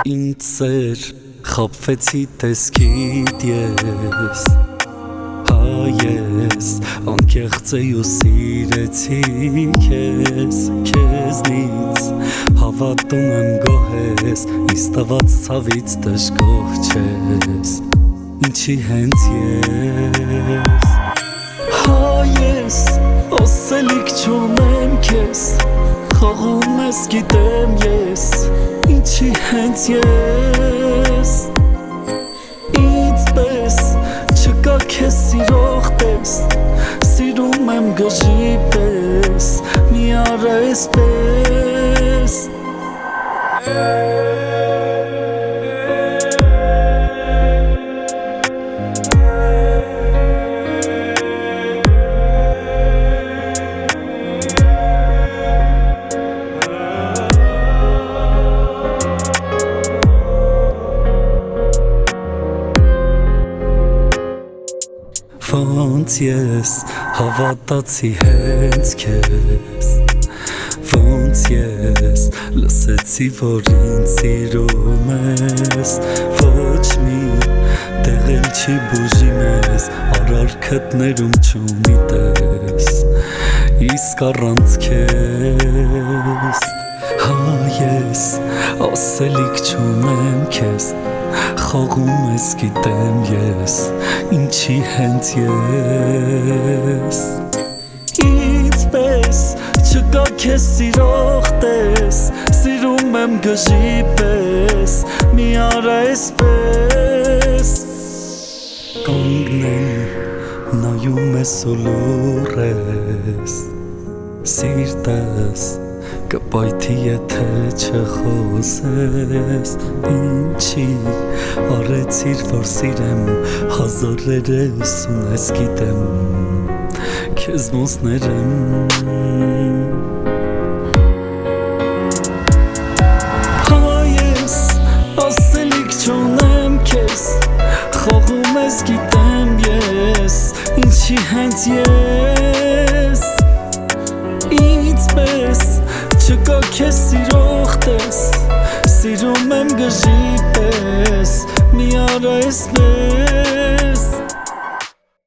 ինձ սեր խաբվեցի տեսքիդ ես Հայես անկեղծ էի ու սիրեցի քեզնից Հավատում եմ գոհ ես ինձ տված ցավից դժգոհ չես Ինչի հենց ես Հայես ասելիք չունեմ քեզ Խաղում ես գիտեմ ես Ինչի հենց ես Ինձ պես չկա քեզ սիրող տես Սիրում եմ գժի պես Մի արա էսպես Ոնց ես հավատացի հենց քեզ Ոնց ես լսեցի որ ինձ սիրում ես Ոչ մի տեղ էլ չի բուժի մեզ Արարքդ ներում չունի տես Իսկ առանց քեզ Հայես ասելիք չունեմ քեզ Խաղում ես գիտեմ ես Ինչի հենց ես Ինձ պես չկա քեզ սիրող տես Սիրում եմ գժի պես Մի արա էսպես Կանգնեմ նայում ես ու լուռ ես Սիրտս կպայթի եթե չխոսես Ինչի արեցիր որ սիրեմ Հազարերս ունես գիտեմ Քեզ ոնց ներեմ Հայես ասելիք չունեմ քեզ Խաղում ես գիտեմ ես Ինչի հենց ես Ինձ պես չկա քեզ սիրող տես Սիրում եմ գժի պես Մի արա էսպես